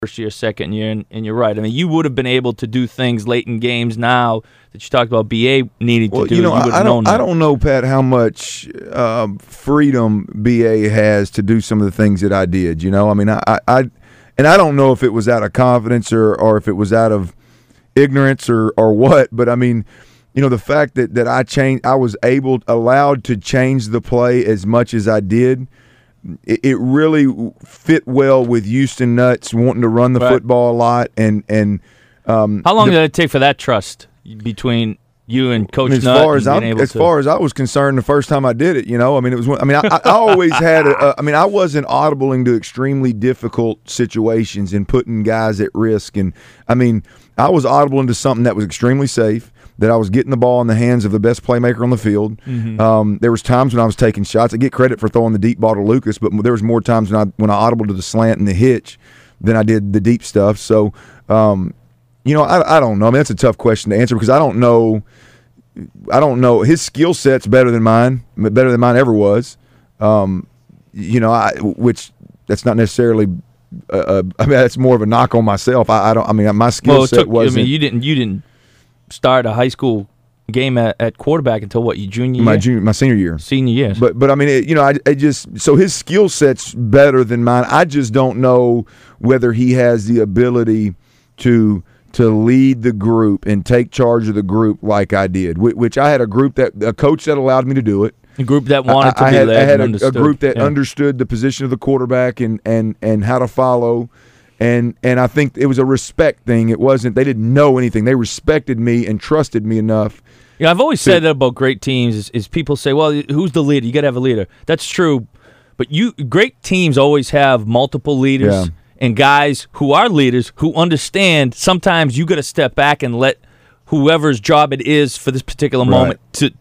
first year, second year, and you're right. I mean, you would have been able to do things late in games now that you talked about BA needing to do. I don't know, Pat, how much freedom BA has to do some of the things that I did. I mean, I don't know if it was out of confidence or if it was out of ignorance or what, but I mean, the fact that I was allowed to change the play as much as I did. It really fit well with Houston Nuts wanting to run the football a lot, and how long did it take for that trust between you and Coach Nutt? As far as I was concerned, the first time I did it, I always had. I wasn't audibling to extremely difficult situations and putting guys at risk, and I mean, I was audibling to something that was extremely safe. That I was getting the ball in the hands of the best playmaker on the field. Mm-hmm. There was times when I was taking shots. I get credit for throwing the deep ball to Lucas, but there was more times when I audibled to the slant and the hitch than I did the deep stuff. So, I don't know. I mean, that's a tough question to answer because I don't know. His skill set's better than mine ever was. Which that's not necessarily. I mean, that's more of a knock on myself. My skill set wasn't. I mean, you didn't start a high school game at quarterback until what, your junior year? My senior year. Senior year. But I mean, I just so his skill set's better than mine. I just don't know whether he has the ability to lead the group and take charge of the group like I did. Which I had a coach that allowed me to do it. A group that wanted to be led. I had a group that understood the position of the quarterback and how to follow. And I think it was a respect thing. It wasn't – they didn't know anything. They respected me and trusted me enough. I've always said that about great teams is people say, well, who's the leader? You got to have a leader. That's true. But great teams always have multiple leaders and guys who are leaders who understand sometimes you got to step back and let whoever's job it is for this particular moment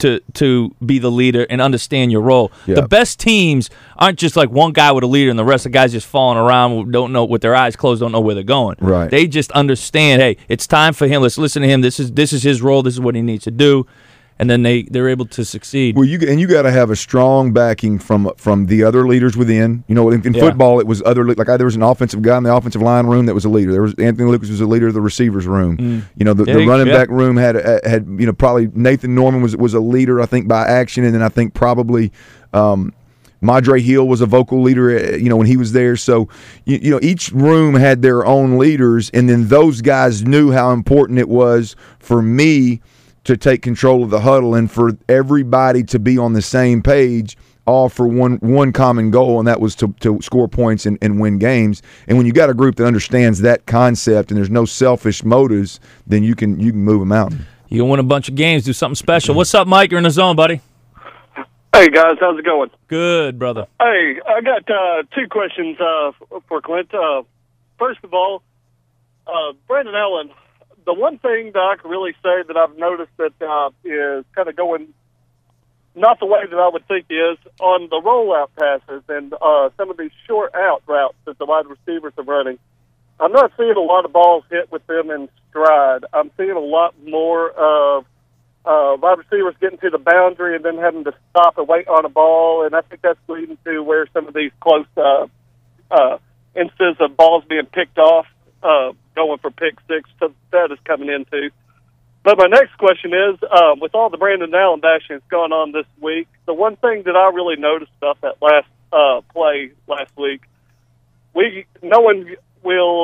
to be the leader and understand your role. Yep. The best teams aren't just like one guy with a leader and the rest of the guys just falling around, don't know, with their eyes closed, don't know where they're going. Right. They just understand, hey, it's time for him. Let's listen to him. This is his role. This is what he needs to do. And then they're able to succeed. Well, you got to have a strong backing from the other leaders within. In football, it was other there was an offensive guy in the offensive line room that was a leader. There was Anthony Lucas was a leader of the receivers room. The running back room had probably Nathan Norman was a leader, I think, by action, and then I think probably Madre Hill was a vocal leader, when he was there. So, each room had their own leaders, and then those guys knew how important it was for me to take control of the huddle and for everybody to be on the same page, all for one common goal, and that was to score points and win games. And when you got a group that understands that concept and there's no selfish motives, then you can move them out. You can win a bunch of games, do something special. What's up, Mike? You're in the zone, buddy. Hey, guys. How's it going? Good, brother. Hey, I got two questions for Clint. First of all, Brandon Allen, the one thing that I can really say that I've noticed that is kind of going not the way that I would think is on the rollout passes and some of these short out routes that the wide receivers are running. I'm not seeing a lot of balls hit with them in stride. I'm seeing a lot more of wide receivers getting to the boundary and then having to stop and wait on a ball, and I think that's leading to where some of these close instances of balls being picked off, going for pick six, so that is coming into. But my next question is, with all the Brandon Allen bashing that's going on this week, the one thing that I really noticed about that last play last week, no one will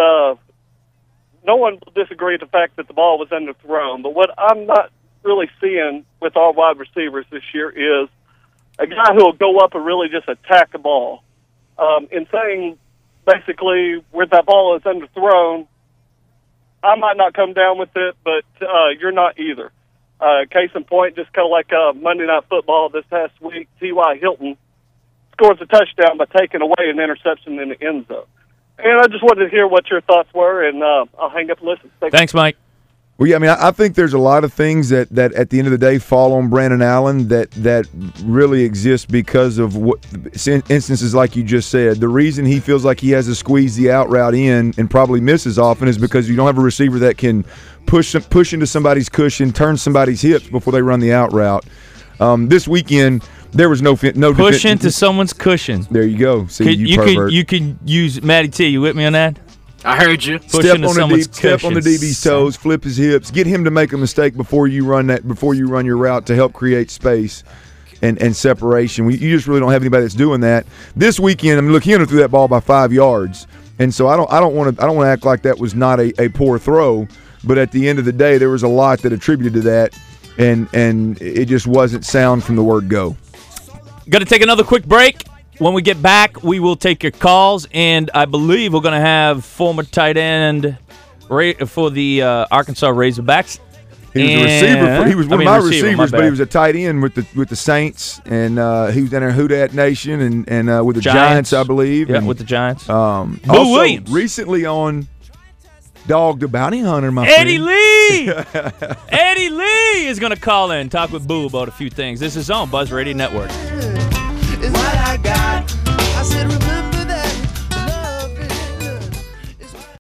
disagree with the fact that the ball was underthrown. But what I'm not really seeing with our wide receivers this year is a guy who will go up and really just attack the ball. In saying basically where that ball is underthrown, I might not come down with it, but you're not either. Case in point, just kind of like Monday Night Football this past week, T.Y. Hilton scores a touchdown by taking away an interception in the end zone. And I just wanted to hear what your thoughts were, and I'll hang up and listen. Thanks, Mike. Well, yeah, I mean, I think there's a lot of things that at the end of the day fall on Brandon Allen that really exist because of what instances like you just said. The reason he feels like he has to squeeze the out route in and probably misses often is because you don't have a receiver that can push into somebody's cushion, turn somebody's hips before they run the out route. This weekend, there was no push into someone's cushion. There you go. See, you can use Matty T. You with me on that? I heard you. Step on the DB's toes, flip his hips, get him to make a mistake before you run your route to help create space and separation. You just really don't have anybody that's doing that. This weekend, I mean, look, he threw that ball by 5 yards, and so I don't want to act like that was not a poor throw. But at the end of the day, there was a lot that attributed to that, and it just wasn't sound from the word go. Got to take another quick break. When we get back, we will take your calls, and I believe we're going to have former tight end for the Arkansas Razorbacks. He was a receiver. He was one of my receivers, but he was a tight end with the Saints, and he was in our Houdat Nation and with the Giants, I believe. Yeah, with the Giants. Boo Williams. Recently on Dog the Bounty Hunter, my Eddie friend. Lee! Eddie Lee is going to call in, talk with Boo about a few things. This is on Buzz Radio Network. Is what I got. I said, remember.